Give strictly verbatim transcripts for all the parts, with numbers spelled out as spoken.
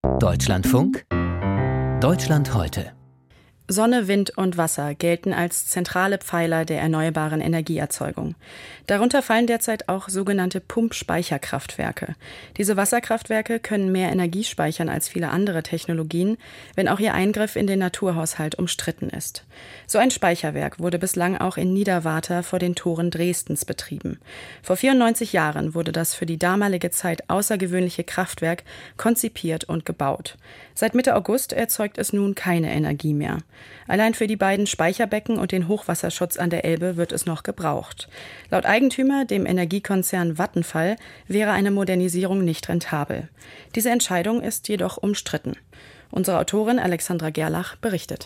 Deutschlandfunk, Deutschland heute. Sonne, Wind und Wasser gelten als zentrale Pfeiler der erneuerbaren Energieerzeugung. Darunter fallen derzeit auch sogenannte Pumpspeicherkraftwerke. Diese Wasserkraftwerke können mehr Energie speichern als viele andere Technologien, wenn auch ihr Eingriff in den Naturhaushalt umstritten ist. So ein Speicherwerk wurde bislang auch in Niederwartha vor den Toren Dresdens betrieben. Vor vierundneunzig Jahren wurde das für die damalige Zeit außergewöhnliche Kraftwerk konzipiert und gebaut. Seit Mitte August erzeugt es nun keine Energie mehr. Allein für die beiden Speicherbecken und den Hochwasserschutz an der Elbe wird es noch gebraucht. Laut Eigentümer, dem Energiekonzern Vattenfall, wäre eine Modernisierung nicht rentabel. Diese Entscheidung ist jedoch umstritten. Unsere Autorin Alexandra Gerlach berichtet.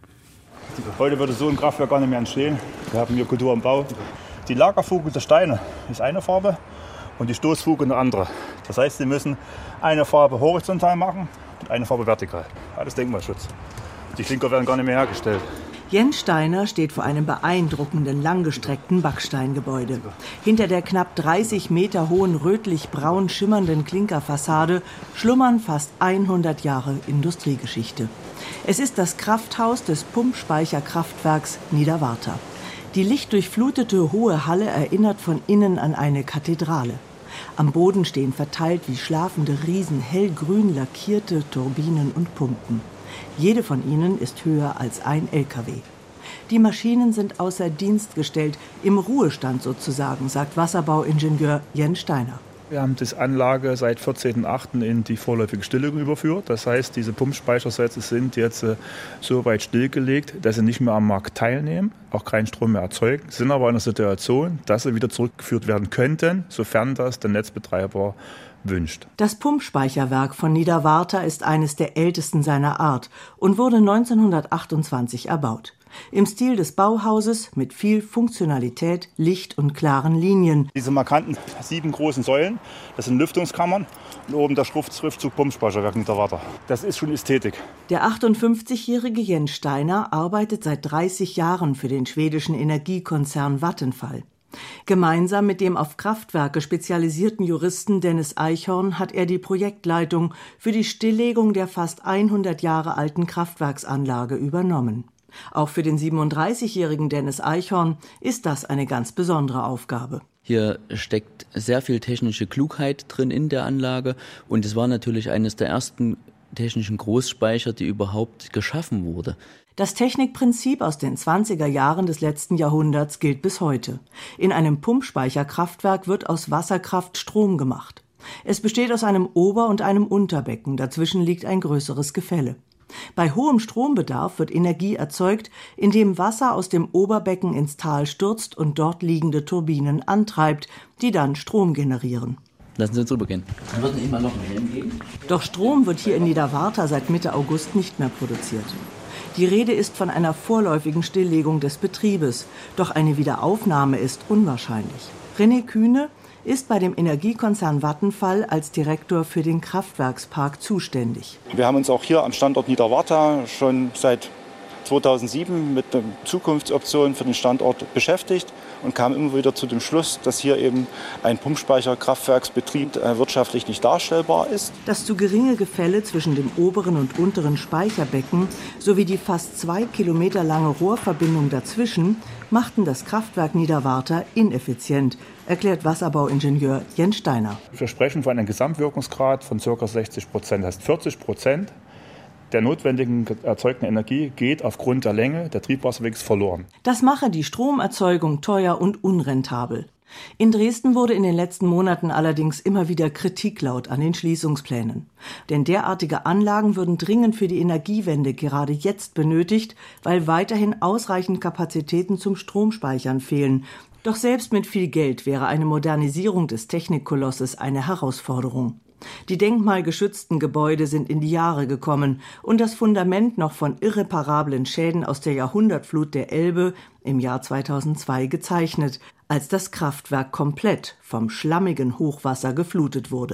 Heute würde so ein Kraftwerk gar nicht mehr entstehen. Wir haben hier Kultur im Bau. Die Lagerfuge der Steine ist eine Farbe und die Stoßfuge eine andere. Das heißt, Sie müssen eine Farbe horizontal machen und eine Farbe vertikal. Alles Denkmalschutz. Die Klinker werden gar nicht mehr hergestellt. Jens Steiner steht vor einem beeindruckenden, langgestreckten Backsteingebäude. Hinter der knapp dreißig Meter hohen, rötlich-braun schimmernden Klinkerfassade schlummern fast hundert Jahre Industriegeschichte. Es ist das Krafthaus des Pumpspeicherkraftwerks Niederwartha. Die lichtdurchflutete hohe Halle erinnert von innen an eine Kathedrale. Am Boden stehen verteilt wie schlafende Riesen hellgrün lackierte Turbinen und Pumpen. Jede von ihnen ist höher als ein L K W. Die Maschinen sind außer Dienst gestellt, im Ruhestand sozusagen, sagt Wasserbauingenieur Jens Steiner. Wir haben die Anlage seit vierzehnten achten in die vorläufige Stilllegung überführt. Das heißt, diese Pumpspeichersätze sind jetzt äh, so weit stillgelegt, dass sie nicht mehr am Markt teilnehmen, auch keinen Strom mehr erzeugen, sind aber in der Situation, dass sie wieder zurückgeführt werden könnten, sofern das der Netzbetreiber wünscht. Das Pumpspeicherwerk von Niederwartha ist eines der ältesten seiner Art und wurde neunzehnhundertachtundzwanzig erbaut. Im Stil des Bauhauses mit viel Funktionalität, Licht und klaren Linien. Diese markanten sieben großen Säulen, das sind Lüftungskammern und oben der Schriftzug Pumpspeicherwerk Niederwartha. Das ist schon Ästhetik. Der achtundfünfzigjährige Jens Steiner arbeitet seit dreißig Jahren für den schwedischen Energiekonzern Vattenfall. Gemeinsam mit dem auf Kraftwerke spezialisierten Juristen Dennis Eichhorn hat er die Projektleitung für die Stilllegung der fast hundert Jahre alten Kraftwerksanlage übernommen. Auch für den siebenunddreißigjährigen Dennis Eichhorn ist das eine ganz besondere Aufgabe. Hier steckt sehr viel technische Klugheit drin in der Anlage und es war natürlich eines der ersten technischen Großspeicher, die überhaupt geschaffen wurde. Das Technikprinzip aus den zwanziger Jahren des letzten Jahrhunderts gilt bis heute. In einem Pumpspeicherkraftwerk wird aus Wasserkraft Strom gemacht. Es besteht aus einem Ober- und einem Unterbecken, dazwischen liegt ein größeres Gefälle. Bei hohem Strombedarf wird Energie erzeugt, indem Wasser aus dem Oberbecken ins Tal stürzt und dort liegende Turbinen antreibt, die dann Strom generieren. Lassen Sie uns rübergehen. Dann würden Ihnen mal noch einen Helm geben. Doch Strom wird hier in Niederwartha seit Mitte August nicht mehr produziert. Die Rede ist von einer vorläufigen Stilllegung des Betriebes, doch eine Wiederaufnahme ist unwahrscheinlich. René Kühne ist bei dem Energiekonzern Vattenfall als Direktor für den Kraftwerkspark zuständig. Wir haben uns auch hier am Standort Niederwartha schon seit zweitausendsieben mit der Zukunftsoption für den Standort beschäftigt und kamen immer wieder zu dem Schluss, dass hier eben ein Pumpspeicherkraftwerksbetrieb wirtschaftlich nicht darstellbar ist. Das zu geringe Gefälle zwischen dem oberen und unteren Speicherbecken sowie die fast zwei Kilometer lange Rohrverbindung dazwischen machten das Kraftwerk Niederwartha ineffizient, erklärt Wasserbauingenieur Jens Steiner. Wir sprechen von einem Gesamtwirkungsgrad von ca. sechzig Prozent. Das heißt, vierzig Prozent der notwendigen erzeugten Energie geht aufgrund der Länge der Triebwasserwegs verloren. Das mache die Stromerzeugung teuer und unrentabel. In Dresden wurde in den letzten Monaten allerdings immer wieder Kritik laut an den Schließungsplänen. Denn derartige Anlagen würden dringend für die Energiewende gerade jetzt benötigt, weil weiterhin ausreichend Kapazitäten zum Stromspeichern fehlen. Doch selbst mit viel Geld wäre eine Modernisierung des Technikkolosses eine Herausforderung. Die denkmalgeschützten Gebäude sind in die Jahre gekommen und das Fundament noch von irreparablen Schäden aus der Jahrhundertflut der Elbe im Jahr zweitausendzwei gezeichnet, als das Kraftwerk komplett vom schlammigen Hochwasser geflutet wurde.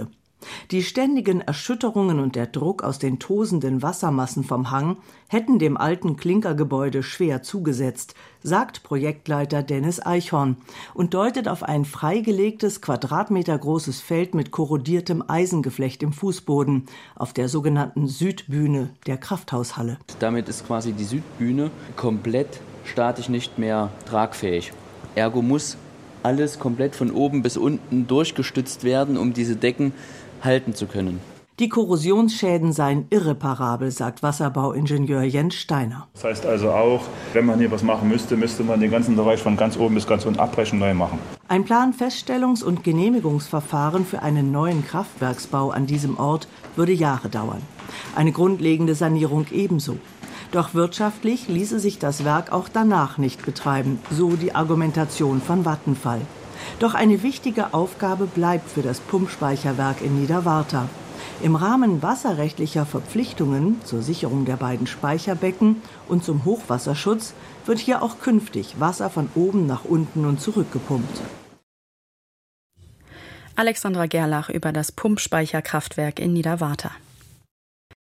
Die ständigen Erschütterungen und der Druck aus den tosenden Wassermassen vom Hang hätten dem alten Klinkergebäude schwer zugesetzt, sagt Projektleiter Dennis Eichhorn und deutet auf ein freigelegtes, quadratmetergroßes Feld mit korrodiertem Eisengeflecht im Fußboden auf der sogenannten Südbühne der Krafthaushalle. Damit ist quasi die Südbühne komplett statisch nicht mehr tragfähig. Ergo muss alles komplett von oben bis unten durchgestützt werden, um diese Decken halten zu können. Die Korrosionsschäden seien irreparabel, sagt Wasserbauingenieur Jens Steiner. Das heißt also auch, wenn man hier was machen müsste, müsste man den ganzen Bereich von ganz oben bis ganz unten abbrechen und neu machen. Ein Planfeststellungs- und Genehmigungsverfahren für einen neuen Kraftwerksbau an diesem Ort würde Jahre dauern. Eine grundlegende Sanierung ebenso. Doch wirtschaftlich ließe sich das Werk auch danach nicht betreiben, so die Argumentation von Vattenfall. Doch eine wichtige Aufgabe bleibt für das Pumpspeicherwerk in Niederwartha. Im Rahmen wasserrechtlicher Verpflichtungen zur Sicherung der beiden Speicherbecken und zum Hochwasserschutz wird hier auch künftig Wasser von oben nach unten und zurück gepumpt. Alexandra Gerlach über das Pumpspeicherkraftwerk in Niederwartha.